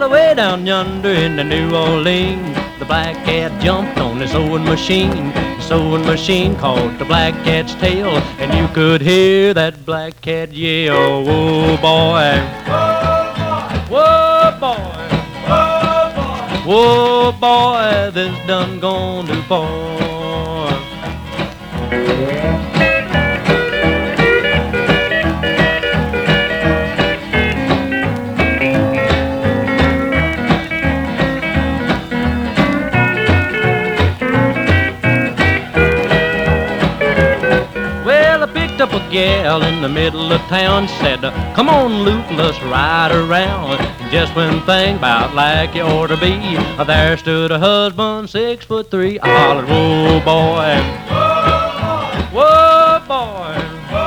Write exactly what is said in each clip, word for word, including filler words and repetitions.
away down yonder in the New Orleans, the black cat jumped on the sewing machine. The sewing machine caught the black cat's tail, and you could hear that black cat yell, whoa boy, whoa boy, whoa boy, this done gone too far. Up a gal in the middle of town, said, come on Luke, let's ride around. Just when things about like you ought to be, there stood a husband six foot three. I hollered, whoa boy, whoa boy,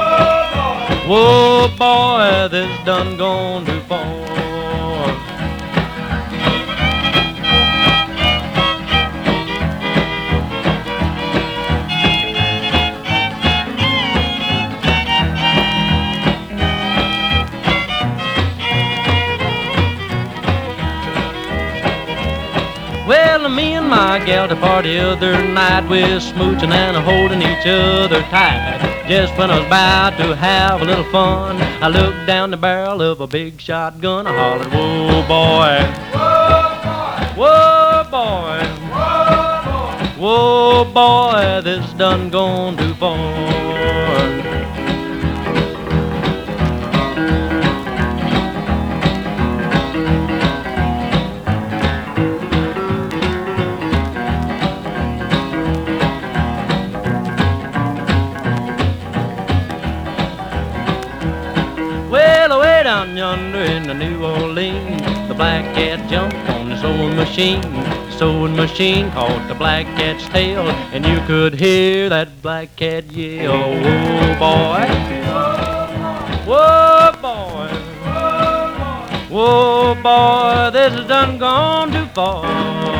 whoa boy, this done gone too far. Well, me and my gal to party the other night, we're smooching and holding each other tight. Just when I was about to have a little fun, I looked down the barrel of a big shotgun. I hollered, whoa boy, whoa boy, whoa boy, this done gone too far. Well, away down yonder in the New Orleans, the black cat jumped on the sewing machine. The sewing machine caught the black cat's tail, and you could hear that black cat yell, whoa boy, whoa boy, whoa boy, this has done gone too far.